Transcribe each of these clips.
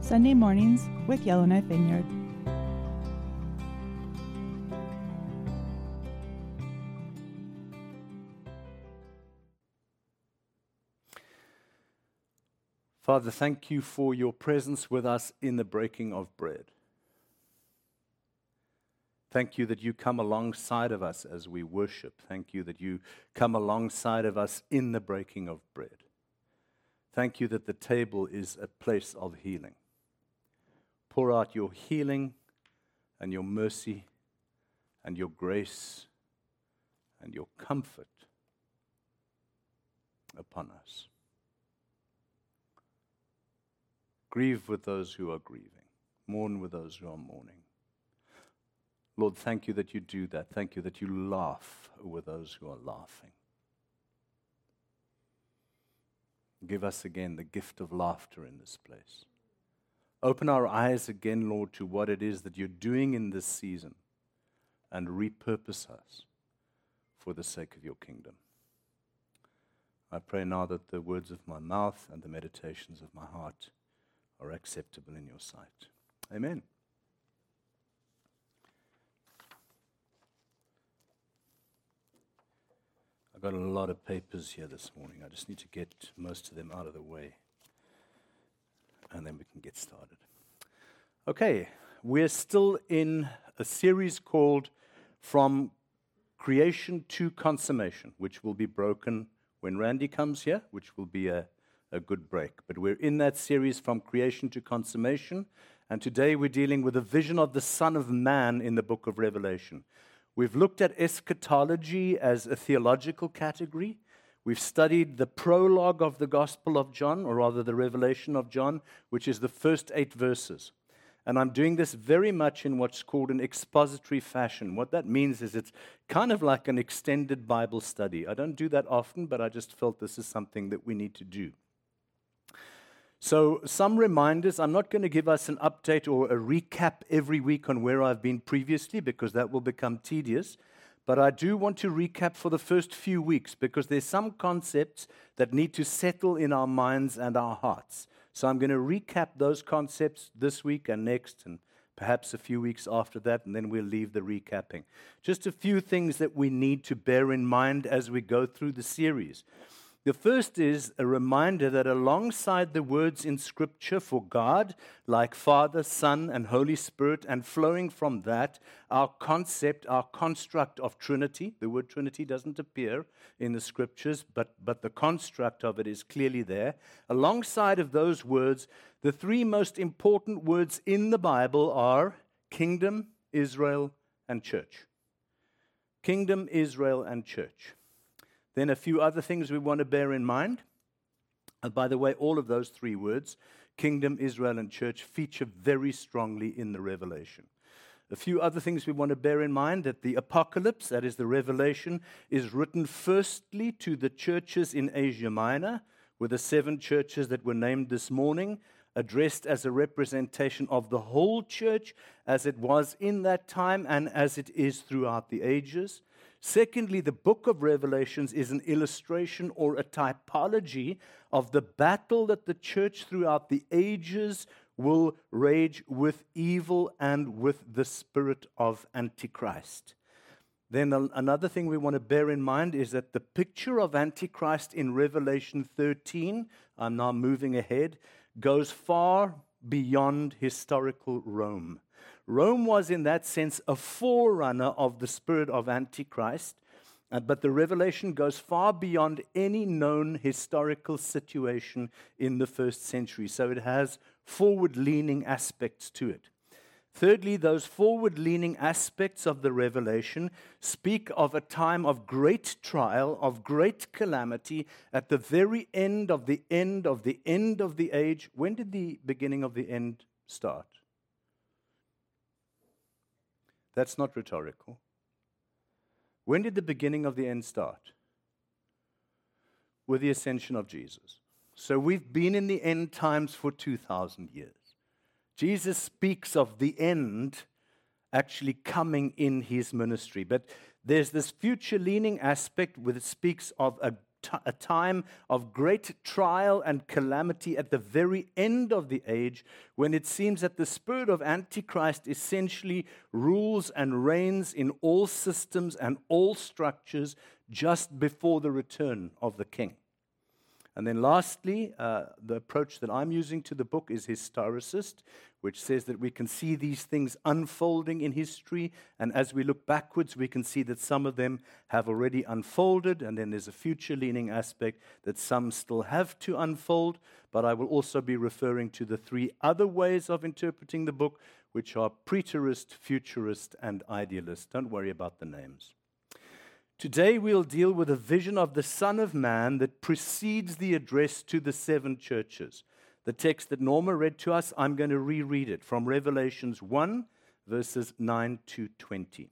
Sunday mornings with Yellowknife Vineyard. Father, thank you for your presence with us in the breaking of bread. Thank you that you come alongside of us as we worship. Thank you that you come alongside of us in the breaking of bread. Thank you that the table is a place of healing. Pour out your healing and your mercy and your grace and your comfort upon us. Grieve with those who are grieving. Mourn with those who are mourning. Lord, thank you that you do that. Thank you that you laugh with those who are laughing. Give us again the gift of laughter in this place. Open our eyes again, Lord, to what it is that you're doing in this season and repurpose us for the sake of your kingdom. I pray now that the words of my mouth and the meditations of my heart are acceptable in your sight. Amen. I've got a lot of papers here this morning. I just need to get most of them out of the way, and then we can get started. Okay, we're still in a series called From Creation to Consummation, which will be broken when Randy comes here, which will be a good break. But we're in that series From Creation to Consummation, and today we're dealing with a vision of the Son of Man in the book of Revelation. We've looked at eschatology as a theological category. We've studied the prologue of the Gospel of John, or rather the Revelation of John, which is the first 8 verses. And I'm doing this very much in what's called an expository fashion. What that means is it's kind of like an extended Bible study. I don't do that often, but I just felt this is something that we need to do. So some reminders. I'm not going to give us an update or a recap every week on where I've been previously because that will become tedious. But I do want to recap for the first few weeks because there's some concepts that need to settle in our minds and our hearts. So I'm going to recap those concepts this week and next and perhaps a few weeks after that, and then we'll leave the recapping. Just a few things that we need to bear in mind as we go through the series. The first is a reminder that alongside the words in Scripture for God, like Father, Son, and Holy Spirit, and flowing from that, our concept, our construct of Trinity, the word Trinity doesn't appear in the Scriptures, but the construct of it is clearly there. Alongside of those words, the 3 most important words in the Bible are kingdom, Israel, and church. Kingdom, Israel, and church. Then a few other things we want to bear in mind. And by the way, all of those 3 words, kingdom, Israel, and church, feature very strongly in the Revelation. A few other things we want to bear in mind, that the apocalypse, that is the Revelation, is written firstly to the churches in Asia Minor, with the 7 churches that were named this morning, addressed as a representation of the whole church as it was in that time and as it is throughout the ages. Secondly, the book of Revelations is an illustration or a typology of the battle that the church throughout the ages will rage with evil and with the spirit of Antichrist. Then another thing we want to bear in mind is that the picture of Antichrist in Revelation 13, I'm now moving ahead, goes far beyond historical Rome. Rome was, in that sense, a forerunner of the spirit of Antichrist, but the Revelation goes far beyond any known historical situation in the first century, so it has forward-leaning aspects to it. Thirdly, those forward-leaning aspects of the Revelation speak of a time of great trial, of great calamity, at the very end of the end of the end of the age. When did the beginning of the end start? That's not rhetorical. When did the beginning of the end start? With the ascension of Jesus. So we've been in the end times for 2,000 years. Jesus speaks of the end actually coming in his ministry. But there's this future-leaning aspect where it speaks of a a time of great trial and calamity at the very end of the age, when it seems that the spirit of Antichrist essentially rules and reigns in all systems and all structures just before the return of the king. And then lastly, the approach that I'm using to the book is historicist, which says that we can see these things unfolding in history, and as we look backwards, we can see that some of them have already unfolded, and then there's a future-leaning aspect that some still have to unfold. But I will also be referring to the three other ways of interpreting the book, which are preterist, futurist, and idealist. Don't worry about the names. Today we'll deal with a vision of the Son of Man that precedes the address to the seven churches. The text that Norma read to us, I'm going to reread it from Revelations 1, verses 9 to 20.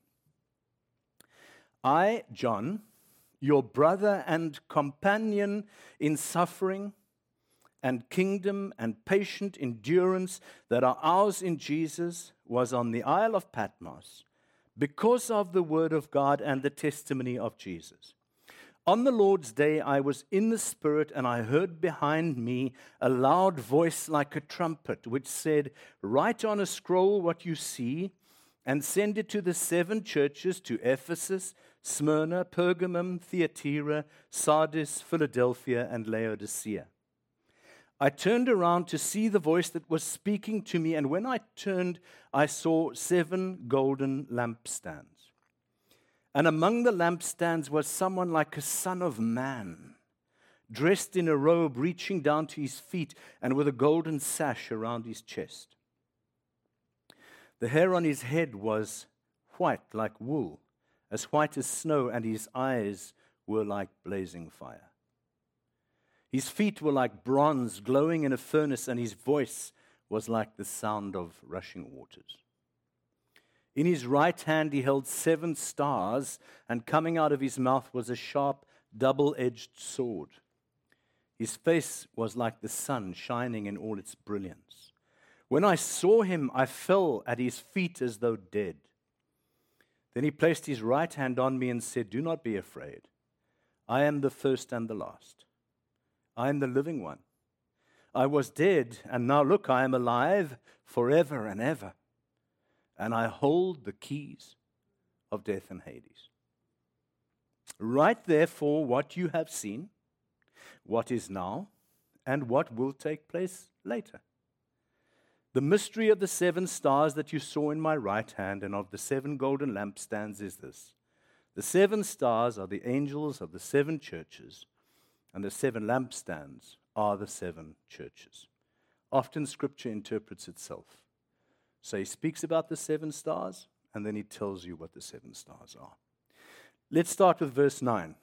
I, John, your brother and companion in suffering and kingdom and patient endurance that are ours in Jesus, was on the Isle of Patmos, because of the word of God and the testimony of Jesus. On the Lord's day I was in the Spirit, and I heard behind me a loud voice like a trumpet, which said, "Write on a scroll what you see, and send it to the seven churches, to Ephesus, Smyrna, Pergamum, Thyatira, Sardis, Philadelphia, and Laodicea." I turned around to see the voice that was speaking to me, and when I turned, I saw 7 golden lampstands. And among the lampstands was someone like a son of man, dressed in a robe reaching down to his feet and with a golden sash around his chest. The hair on his head was white like wool, as white as snow, and his eyes were like blazing fire. His feet were like bronze glowing in a furnace, and his voice was like the sound of rushing waters. In his right hand he held 7 stars, and coming out of his mouth was a sharp, double-edged sword. His face was like the sun shining in all its brilliance. When I saw him, I fell at his feet as though dead. Then he placed his right hand on me and said, "Do not be afraid. I am the first and the last. I am the living one. I was dead, and now look, I am alive forever and ever. And I hold the keys of death and Hades. Write therefore what you have seen, what is now, and what will take place later. The mystery of the 7 stars that you saw in my right hand and of the 7 golden lampstands is this. The 7 stars are the angels of the 7 churches, and the 7 lampstands are the 7 churches. Often Scripture interprets itself. So he speaks about the 7 stars, and then he tells you what the 7 stars are. Let's start with verse 9.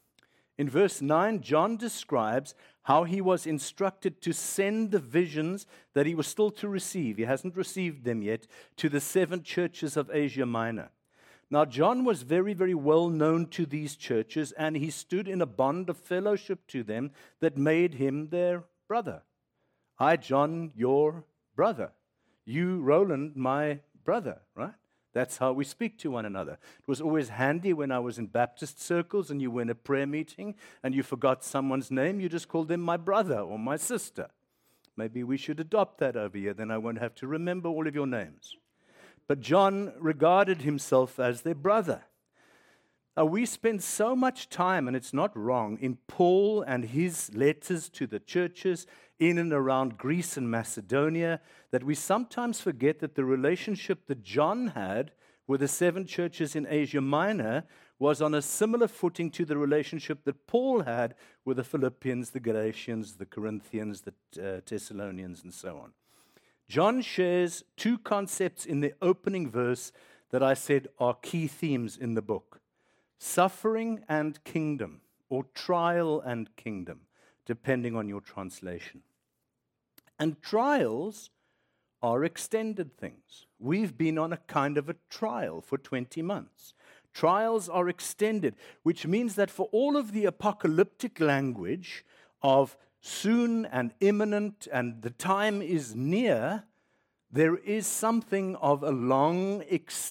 In verse 9, John describes how he was instructed to send the visions that he was still to receive. He hasn't received them yet, to the 7 churches of Asia Minor. Now, John was very, very well known to these churches, and he stood in a bond of fellowship to them that made him their brother. I, John, your brother. You, Roland, my brother, right? That's how we speak to one another. It was always handy when I was in Baptist circles and you were in a prayer meeting and you forgot someone's name, you just called them my brother or my sister. Maybe we should adopt that over here, then I won't have to remember all of your names. But John regarded himself as their brother. Now, we spend so much time, and it's not wrong, in Paul and his letters to the churches in and around Greece and Macedonia, that we sometimes forget that the relationship that John had with the 7 churches in Asia Minor was on a similar footing to the relationship that Paul had with the Philippians, the Galatians, the Corinthians, the Thessalonians, and so on. John shares 2 concepts in the opening verse that I said are key themes in the book. Suffering and kingdom, or trial and kingdom, depending on your translation. And trials are extended things. We've been on a kind of a trial for 20 months. Trials are extended, which means that for all of the apocalyptic language of soon and imminent and the time is near, there is something of a long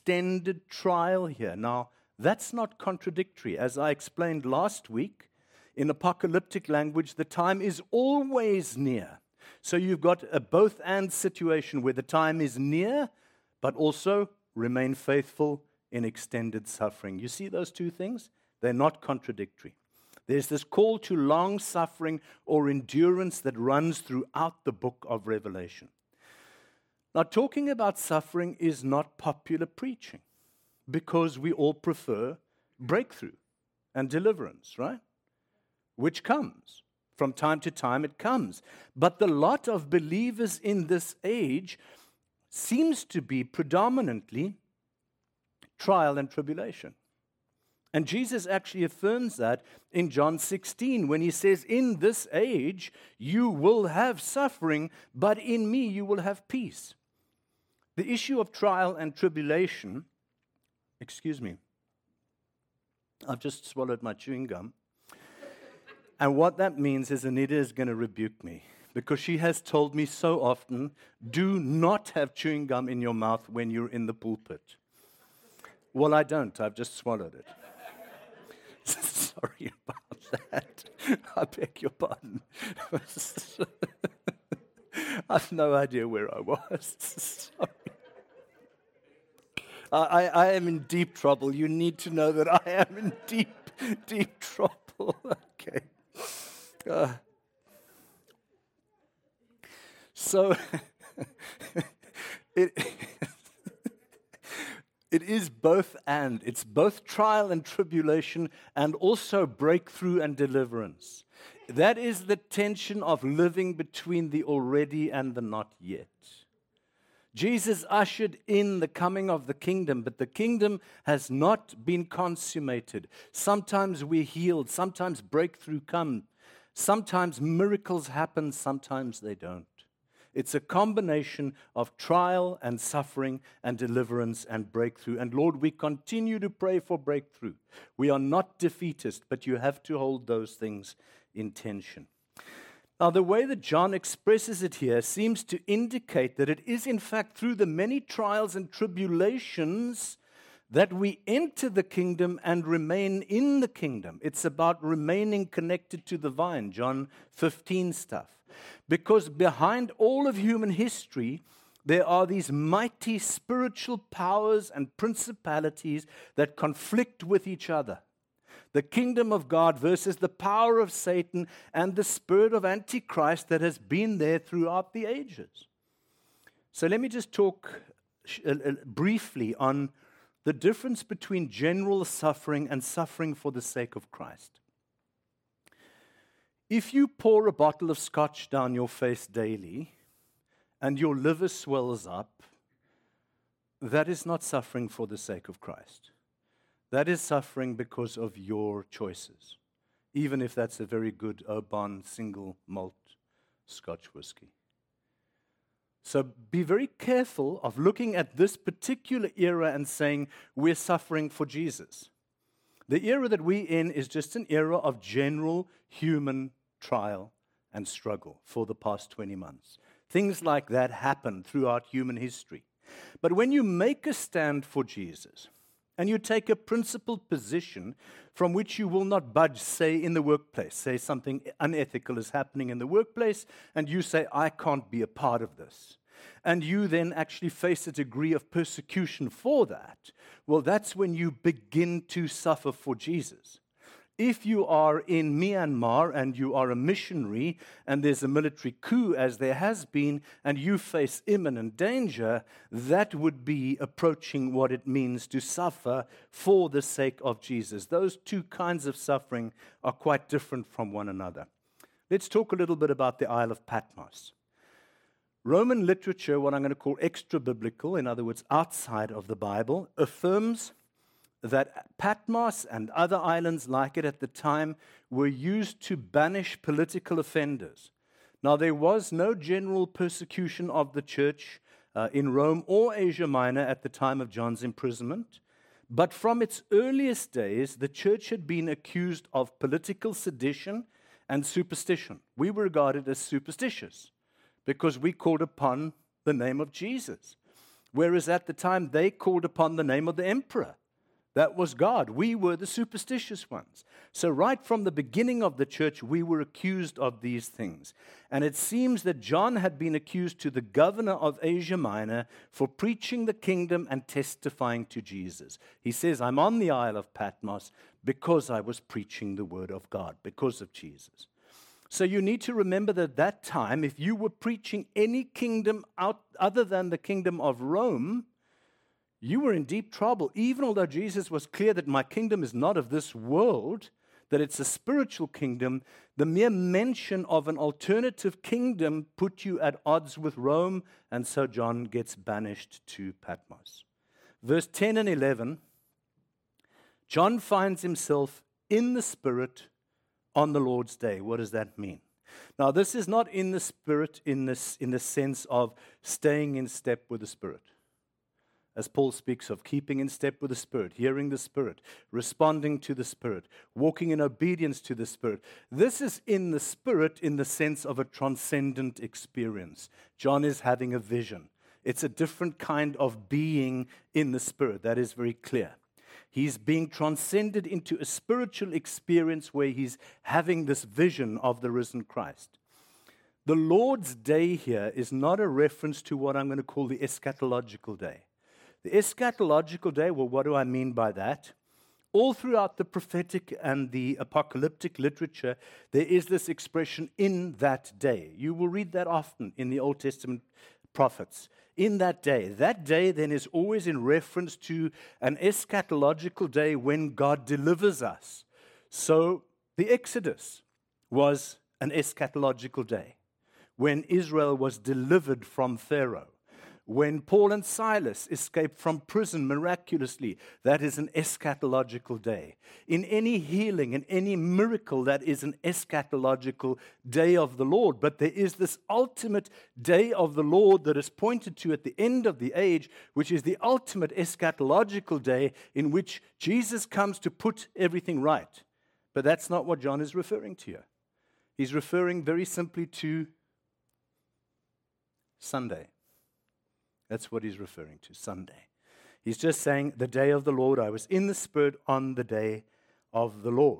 extended trial here. Now, that's not contradictory. As I explained last week, In apocalyptic language, the time is always near. So you've got a both-and situation where the time is near, but also remain faithful in extended suffering. You see those two things? They're not contradictory. There's this call to long suffering or endurance that runs throughout the book of Revelation. Now, talking about suffering is not popular preaching because we all prefer breakthrough and deliverance, right? Which comes. From time to time it comes. But the lot of believers in this age seems to be predominantly trial and tribulation. And Jesus actually affirms that in John 16 when he says, in this age you will have suffering, but in me you will have peace. The issue of trial and tribulation, I've just swallowed my chewing gum. And what that means is Anita is going to rebuke me because she has told me so often, do not have chewing gum in your mouth when you're in the pulpit. Well, I don't. I've just swallowed it. Sorry about that. I beg your pardon. I've no idea where I was. Sorry. I am in deep trouble. You need to know that I am in deep trouble. Okay. So it is both and. It's both trial and tribulation and also breakthrough and deliverance. That is the tension of living between the already and the not yet. Jesus ushered in the coming of the kingdom, but the kingdom has not been consummated. Sometimes we're healed, sometimes breakthrough comes, sometimes miracles happen, sometimes they don't. It's a combination of trial and suffering and deliverance and breakthrough. And Lord, we continue to pray for breakthrough. We are not defeatist, but you have to hold those things in tension. Now, the way that John expresses it here seems to indicate that it is, in fact, through the many trials and tribulations that we enter the kingdom and remain in the kingdom. It's about remaining connected to the vine, John 15 stuff. Because behind all of human history, there are these mighty spiritual powers and principalities that conflict with each other. The kingdom of God versus the power of Satan and the spirit of Antichrist that has been there throughout the ages. So let me just talk briefly on the difference between general suffering and suffering for the sake of Christ. If you pour a bottle of scotch down your face daily and your liver swells up, that is not suffering for the sake of Christ. That is suffering because of your choices, even if that's a very good Oban single malt Scotch whiskey. So be very careful of looking at this particular era and saying we're suffering for Jesus. The era that we're in is just an era of general human trial and struggle for the past 20 months. Things like that happen throughout human history. But when you make a stand for Jesus, and you take a principled position from which you will not budge, say, in the workplace. Say something unethical is happening in the workplace, and you say, I can't be a part of this. And you then actually face a degree of persecution for that. Well, that's when you begin to suffer for Jesus. If you are in Myanmar and you are a missionary and there's a military coup, as there has been, and you face imminent danger, that would be approaching what it means to suffer for the sake of Jesus. Those two kinds of suffering are quite different from one another. Let's talk a little bit about the Isle of Patmos. Roman literature, what I'm going to call extra-biblical, in other words, outside of the Bible, affirms that Patmos and other islands like it at the time were used to banish political offenders. Now, there was no general persecution of the church in Rome or Asia Minor at the time of John's imprisonment, but from its earliest days, the church had been accused of political sedition and superstition. We were regarded as superstitious because we called upon the name of Jesus, whereas at the time they called upon the name of the emperor. That was God. We were the superstitious ones. So right from the beginning of the church, we were accused of these things. And it seems that John had been accused to the governor of Asia Minor for preaching the kingdom and testifying to Jesus. He says, I'm on the Isle of Patmos because I was preaching the word of God, because of Jesus. So you need to remember that at that time, if you were preaching any kingdom other than the kingdom of Rome, you were in deep trouble. Even although Jesus was clear that my kingdom is not of this world, that it's a spiritual kingdom, the mere mention of an alternative kingdom put you at odds with Rome, and so John gets banished to Patmos. Verse 10 and 11, John finds himself in the Spirit on the Lord's day. What does that mean? Now, this is not in the Spirit in the sense of staying in step with the Spirit. As Paul speaks of keeping in step with the Spirit, hearing the Spirit, responding to the Spirit, walking in obedience to the Spirit. This is in the Spirit in the sense of a transcendent experience. John is having a vision. It's a different kind of being in the Spirit. That is very clear. He's being transcended into a spiritual experience where he's having this vision of the risen Christ. The Lord's day here is not a reference to what I'm going to call the eschatological day. The eschatological day, well, what do I mean by that? All throughout the prophetic and the apocalyptic literature, there is this expression, in that day. You will read that often in the Old Testament prophets. In that day. That day then is always in reference to an eschatological day when God delivers us. So the Exodus was an eschatological day when Israel was delivered from Pharaoh. When Paul and Silas escaped from prison miraculously, that is an eschatological day. In any healing, in any miracle, that is an eschatological day of the Lord. But there is this ultimate day of the Lord that is pointed to at the end of the age, which is the ultimate eschatological day in which Jesus comes to put everything right. But that's not what John is referring to here. He's referring very simply to Sunday. That's what he's referring to, Sunday. He's just saying, the day of the Lord, I was in the Spirit on the day of the Lord.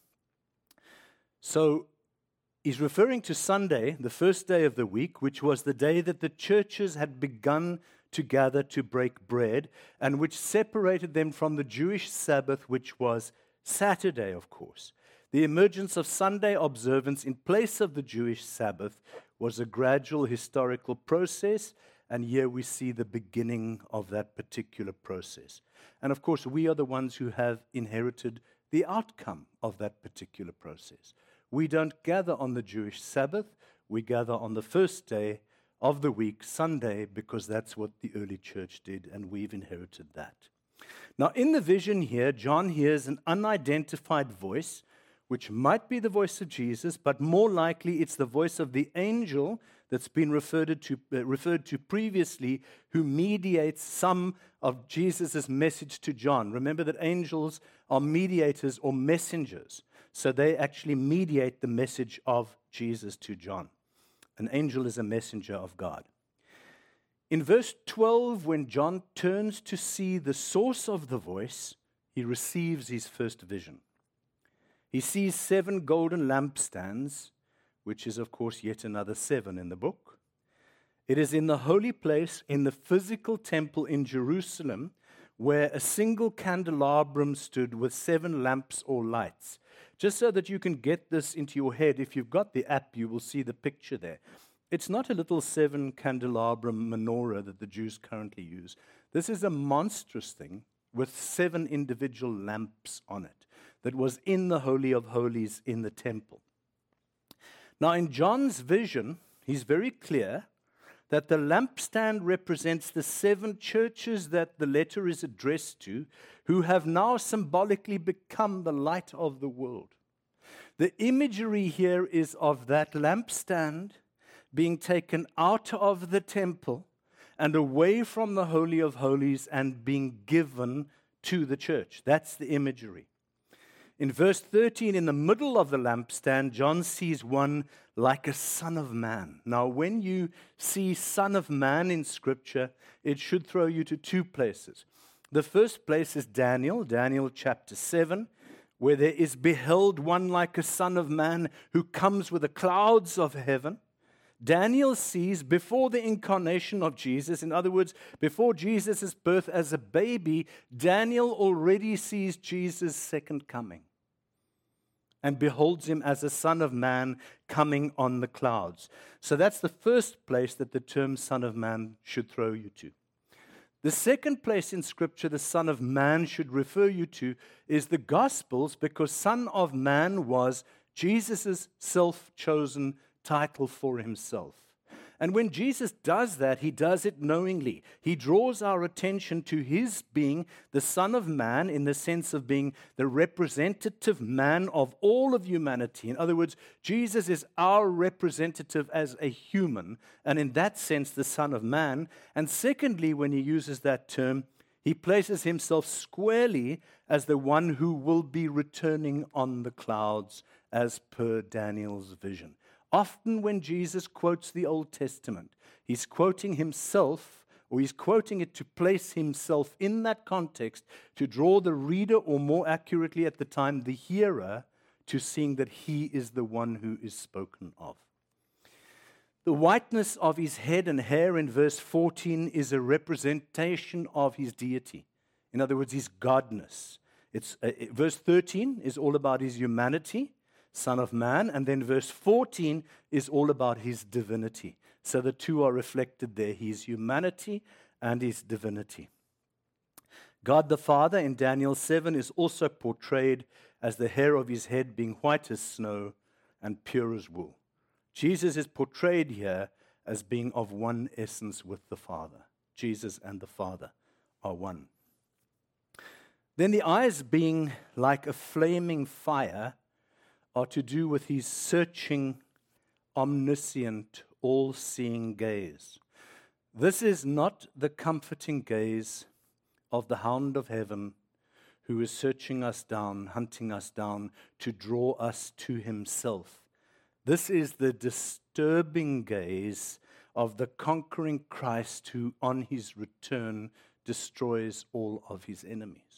So he's referring to Sunday, the first day of the week, which was the day that the churches had begun to gather to break bread, and which separated them from the Jewish Sabbath, which was Saturday, of course. The emergence of Sunday observance in place of the Jewish Sabbath was a gradual historical process. And here we see the beginning of that particular process. And of course, we are the ones who have inherited the outcome of that particular process. We don't gather on the Jewish Sabbath. We gather on the first day of the week, Sunday, because that's what the early church did, and we've inherited that. Now, in the vision here, John hears an unidentified voice, which might be the voice of Jesus, but more likely it's the voice of the angel that's been referred to previously, who mediates some of Jesus' message to John. Remember that angels are mediators or messengers, so they actually mediate the message of Jesus to John. An angel is a messenger of God. In verse 12, when John turns to see the source of the voice, he receives his first vision. He sees 7 golden lampstands, which is, of course, yet another 7 in the book. It is in the holy place, in the physical temple in Jerusalem, where a single candelabrum stood with 7 lamps or lights. Just so that you can get this into your head, if you've got the app, you will see the picture there. It's not a little 7 candelabrum menorah that the Jews currently use. This is a monstrous thing with 7 individual lamps on it that was in the Holy of Holies in the temple. Now, in John's vision, he's very clear that the lampstand represents the 7 churches that the letter is addressed to, who have now symbolically become the light of the world. The imagery here is of that lampstand being taken out of the temple and away from the Holy of Holies and being given to the church. That's the imagery. In verse 13, in the middle of the lampstand, John sees one like a son of man. Now, when you see son of man in Scripture, it should throw you to 2 places. The first place is Daniel chapter 7, where there is beheld one like a son of man who comes with the clouds of heaven. Daniel sees before the incarnation of Jesus, in other words, before Jesus' birth as a baby, Daniel already sees Jesus' second coming and beholds him as a son of man coming on the clouds. So that's the first place that the term son of man should throw you to. The second place in Scripture the Son of Man should refer you to is the Gospels, because Son of Man was Jesus' self-chosen title for himself. And when Jesus does that, he does it knowingly. He draws our attention to his being the Son of Man in the sense of being the representative man of all of humanity. In other words, Jesus is our representative as a human, and in that sense, the Son of Man. And secondly, when he uses that term, he places himself squarely as the one who will be returning on the clouds as per Daniel's vision. Often when Jesus quotes the Old Testament, he's quoting himself, or he's quoting it to place himself in that context to draw the reader, or more accurately at the time, the hearer, to seeing that he is the one who is spoken of. The whiteness of his head and hair in verse 14 is a representation of his deity. In other words, his godness. Verse 13 is all about his humanity, Son of Man, and then verse 14 is all about his divinity. So the two are reflected there, his humanity and his divinity. God the Father in Daniel 7 is also portrayed as the hair of his head being white as snow and pure as wool. Jesus is portrayed here as being of one essence with the Father. Jesus and the Father are one. Then the eyes being like a flaming fire are to do with his searching, omniscient, all-seeing gaze. This is not the comforting gaze of the hound of heaven who is searching us down, hunting us down to draw us to himself. This is the disturbing gaze of the conquering Christ who on his return destroys all of his enemies.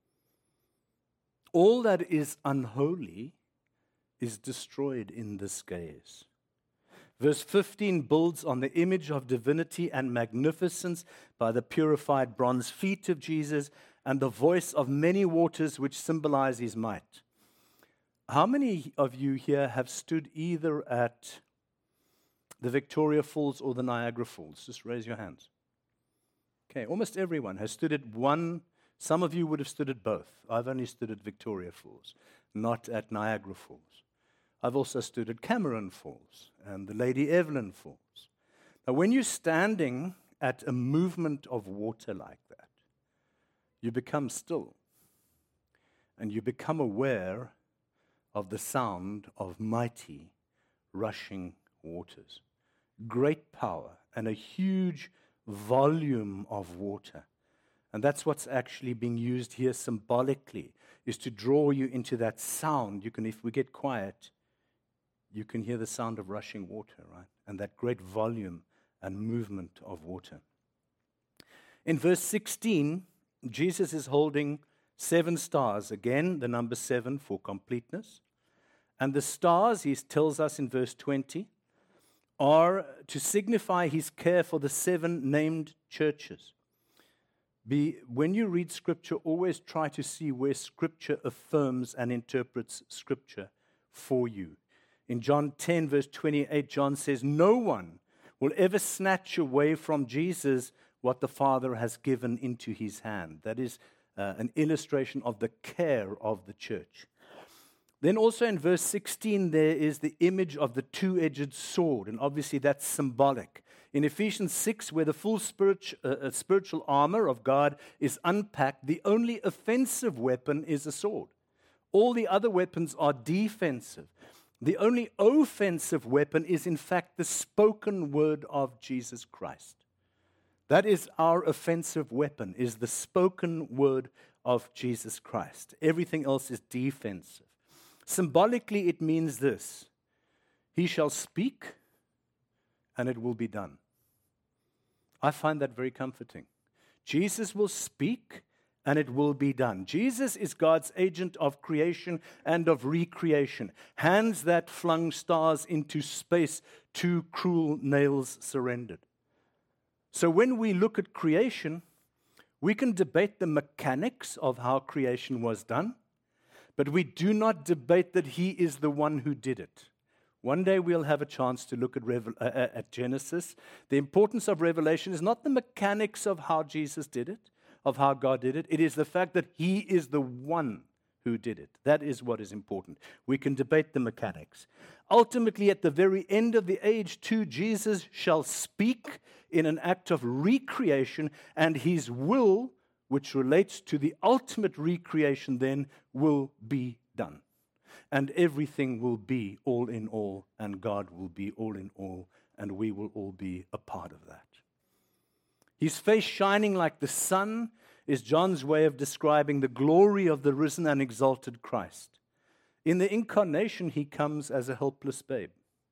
All that is unholy is destroyed in this gaze. Verse 15 builds on the image of divinity and magnificence by the purified bronze feet of Jesus and the voice of many waters which symbolize his might. How many of you here have stood either at the Victoria Falls or the Niagara Falls? Just raise your hands. Okay, almost everyone has stood at one. Some of you would have stood at both. I've only stood at Victoria Falls, not at Niagara Falls. I've also stood at Cameron Falls and the Lady Evelyn Falls. Now, when you're standing at a movement of water like that, you become still and you become aware of the sound of mighty rushing waters. Great power and a huge volume of water. And that's what's actually being used here symbolically, is to draw you into that sound. You can, if we get quiet, you can hear the sound of rushing water, right? And that great volume and movement of water. In verse 16, Jesus is holding 7 stars. Again, the number 7 for completeness. And the stars, he tells us in verse 20, are to signify his care for the 7 named churches. When you read Scripture, always try to see where Scripture affirms and interprets Scripture for you. In John 10, verse 28, John says, "No one will ever snatch away from Jesus what the Father has given into his hand." That is an illustration of the care of the church. Then also in verse 16, there is the image of the two-edged sword, and obviously that's symbolic. In Ephesians 6, where the full spiritual armor of God is unpacked, the only offensive weapon is a sword. All the other weapons are defensive. The only offensive weapon is, in fact, the spoken word of Jesus Christ. That is our offensive weapon, is the spoken word of Jesus Christ. Everything else is defensive. Symbolically, it means this: he shall speak, and it will be done. I find that very comforting. Jesus will speak, and it will be done. Jesus is God's agent of creation and of recreation. Hands that flung stars into space, two cruel nails surrendered. So when we look at creation, we can debate the mechanics of how creation was done, but we do not debate that He is the one who did it. One day we'll have a chance to look at Genesis. The importance of Revelation is not the mechanics of how Jesus did it, of how God did it. It is the fact that He is the one who did it. That is what is important. We can debate the mechanics. Ultimately, at the very end of the age, too, Jesus shall speak in an act of recreation, and His will, which relates to the ultimate recreation then, will be done. And everything will be all in all, and God will be all in all, and we will all be a part of that. His face shining like the sun is John's way of describing the glory of the risen and exalted Christ. In the incarnation, He comes as a helpless babe.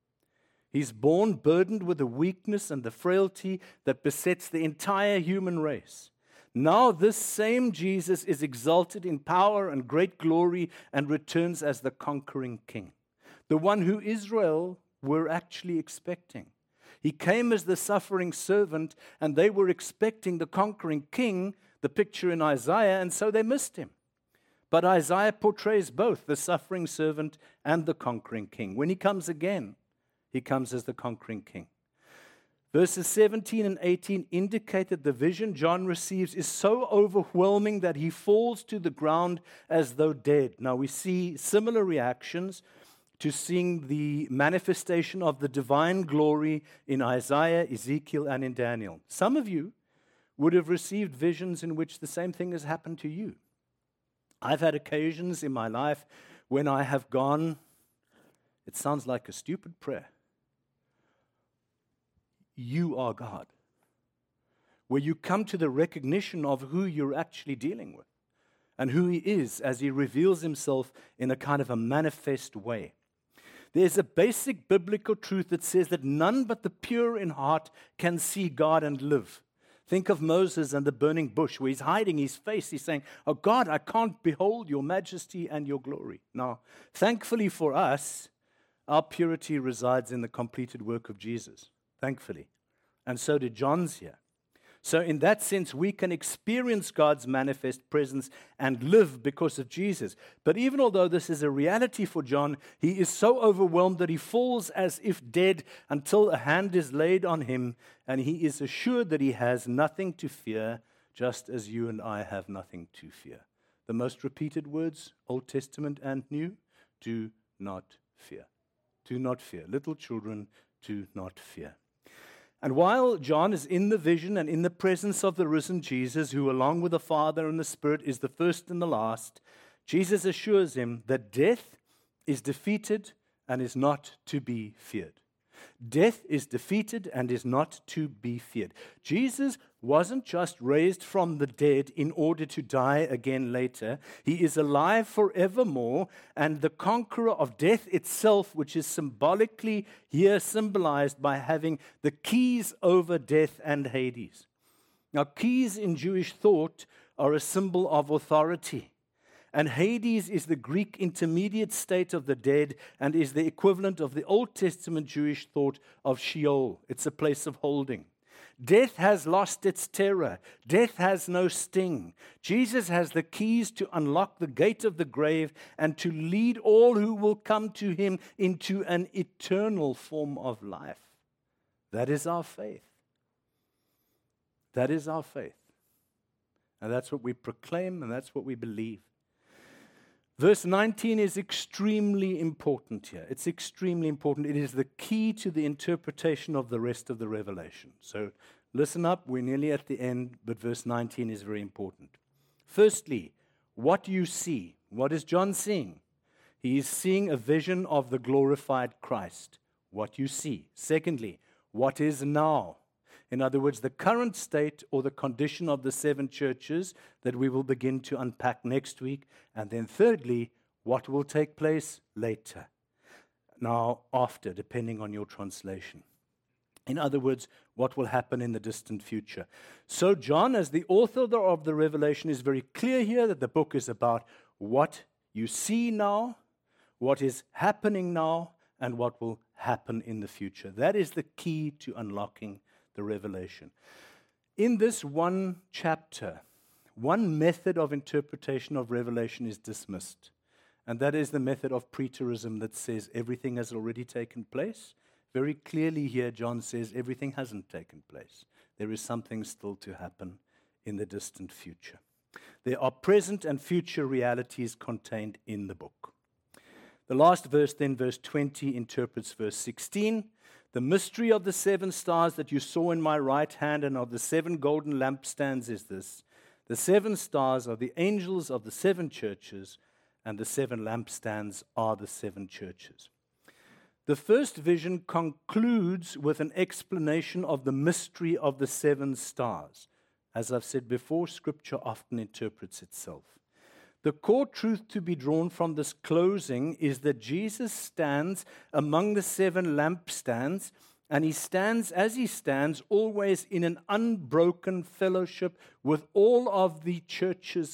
He's born burdened with the weakness and the frailty that besets the entire human race. Now this same Jesus is exalted in power and great glory and returns as the conquering king, the one who Israel were actually expecting. He came as the suffering servant, and they were expecting the conquering king, the picture in Isaiah, and so they missed Him. But Isaiah portrays both the suffering servant and the conquering king. When He comes again, He comes as the conquering king. Verses 17 and 18 indicate that the vision John receives is so overwhelming that he falls to the ground as though dead. Now we see similar reactions to seeing the manifestation of the divine glory in Isaiah, Ezekiel, and in Daniel. Some of you would have received visions in which the same thing has happened to you. I've had occasions in my life when I have gone, it sounds like a stupid prayer, "You are God," where you come to the recognition of who you're actually dealing with and who He is as He reveals Himself in a kind of a manifest way. There's a basic biblical truth that says that none but the pure in heart can see God and live. Think of Moses and the burning bush, where he's hiding his face. He's saying, "Oh God, I can't behold your majesty and your glory." Now, thankfully for us, our purity resides in the completed work of Jesus. Thankfully. And so did John's here. So in that sense, we can experience God's manifest presence and live because of Jesus. But even although this is a reality for John, he is so overwhelmed that he falls as if dead until a hand is laid on him, and he is assured that he has nothing to fear, just as you and I have nothing to fear. The most repeated words, Old Testament and New, do not fear. Do not fear. Little children, do not fear. And while John is in the vision and in the presence of the risen Jesus, who along with the Father and the Spirit is the first and the last, Jesus assures him that death is defeated and is not to be feared. Death is defeated and is not to be feared. Jesus wasn't just raised from the dead in order to die again later. He is alive forevermore, and the conqueror of death itself, which is symbolically here symbolized by having the keys over death and Hades. Now, keys in Jewish thought are a symbol of authority. And Hades is the Greek intermediate state of the dead and is the equivalent of the Old Testament Jewish thought of Sheol. It's a place of holding. Death has lost its terror. Death has no sting. Jesus has the keys to unlock the gate of the grave and to lead all who will come to Him into an eternal form of life. That is our faith. That is our faith. And that's what we proclaim and that's what we believe. Verse 19 is extremely important here. It's extremely important. It is the key to the interpretation of the rest of the Revelation. So listen up, we're nearly at the end, but verse 19 is very important. Firstly, what you see. What is John seeing? He is seeing a vision of the glorified Christ. What you see. Secondly, what is now. In other words, the current state or the condition of the seven churches that we will begin to unpack next week. And then thirdly, what will take place later. Now, after, depending on your translation. In other words, what will happen in the distant future. So John, as the author of the Revelation, is very clear here that the book is about what you see now, what is happening now, and what will happen in the future. That is the key to unlocking the Revelation. In this one chapter, one method of interpretation of Revelation is dismissed, and that is the method of preterism that says everything has already taken place. Very clearly here, John says everything hasn't taken place. There is something still to happen in the distant future. There are present and future realities contained in the book. The last verse then, verse 20, interprets verse 16. The mystery of the 7 stars that you saw in my right hand and of the 7 golden lampstands is this. The 7 stars are the angels of the 7 churches, and the 7 lampstands are the 7 churches. The first vision concludes with an explanation of the mystery of the 7 stars. As I've said before, Scripture often interprets itself. The core truth to be drawn from this closing is that Jesus stands among the 7 lampstands, and he stands, as he stands, always in an unbroken fellowship with all of the churches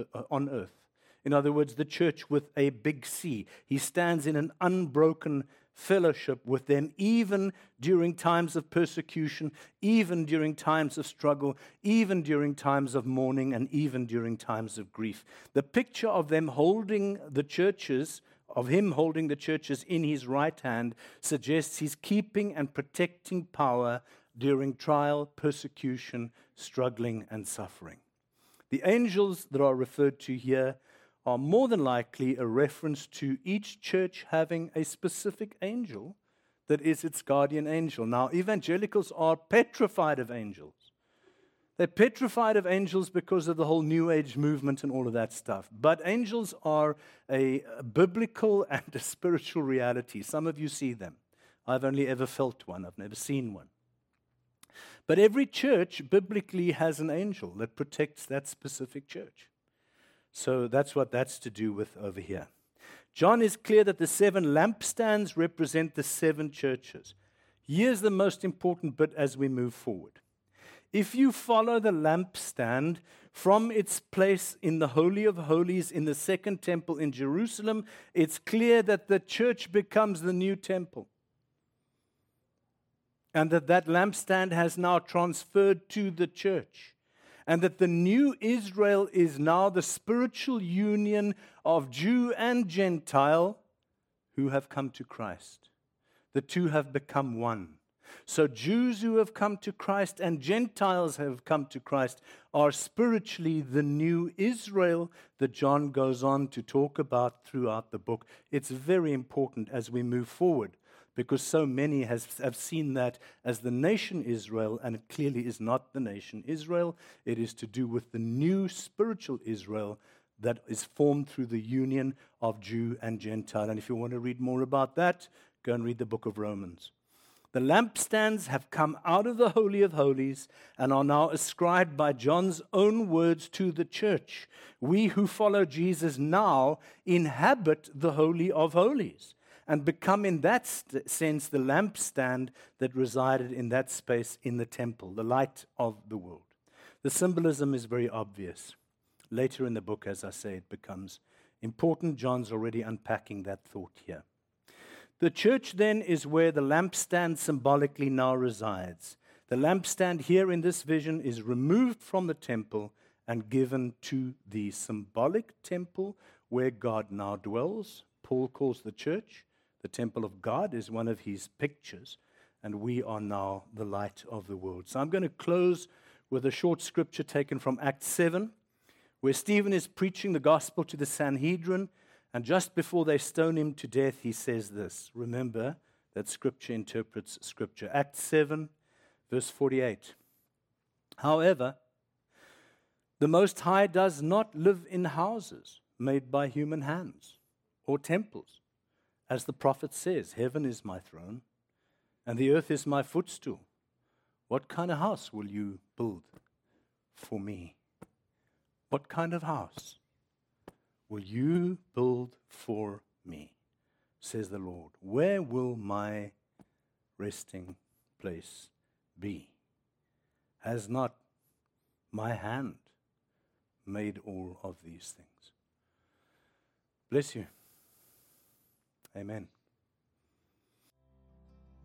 on earth. In other words, the church with a big C. He stands in an unbroken fellowship with them, even during times of persecution, even during times of struggle, even during times of mourning, and even during times of grief. The picture of them holding the churches, of him holding the churches in his right hand, suggests he's keeping and protecting power during trial, persecution, struggling, and suffering. The angels that are referred to here are more than likely a reference to each church having a specific angel that is its guardian angel. Now, evangelicals are petrified of angels. They're petrified of angels because of the whole New Age movement and all of that stuff. But angels are a biblical and a spiritual reality. Some of you see them. I've only ever felt one. I've never seen one. But every church biblically has an angel that protects that specific church. So that's what that's to do with over here. John is clear that the 7 lampstands represent the 7 churches. Here's the most important bit as we move forward. If you follow the lampstand from its place in the Holy of Holies in the Second Temple in Jerusalem, it's clear that the church becomes the new temple. And that lampstand has now transferred to the church. And that the new Israel is now the spiritual union of Jew and Gentile who have come to Christ. The two have become one. So Jews who have come to Christ and Gentiles who have come to Christ are spiritually the new Israel that John goes on to talk about throughout the book. It's very important as we move forward, because so many have seen that as the nation Israel, and it clearly is not the nation Israel. It is to do with the new spiritual Israel that is formed through the union of Jew and Gentile. And if you want to read more about that, go and read the book of Romans. The lampstands have come out of the Holy of Holies and are now ascribed by John's own words to the church. We who follow Jesus now inhabit the Holy of Holies, and become in that sense the lampstand that resided in that space in the temple, the light of the world. The symbolism is very obvious. Later in the book, as I say, it becomes important. John's already unpacking that thought here. The church then is where the lampstand symbolically now resides. The lampstand here in this vision is removed from the temple and given to the symbolic temple where God now dwells. Paul calls the church the temple of God, is one of his pictures, and we are now the light of the world. So I'm going to close with a short scripture taken from Acts 7, where Stephen is preaching the gospel to the Sanhedrin, and just before they stone him to death, he says this. Remember that scripture interprets scripture. Acts 7, verse 48. However, the Most High does not live in houses made by human hands or temples. As the prophet says, heaven is my throne, and the earth is my footstool. What kind of house will you build for me? What kind of house will you build for me, says the Lord? Where will my resting place be? Has not my hand made all of these things? Bless you. Amen.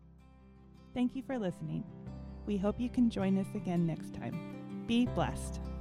Thank you for listening. We hope you can join us again next time. Be blessed.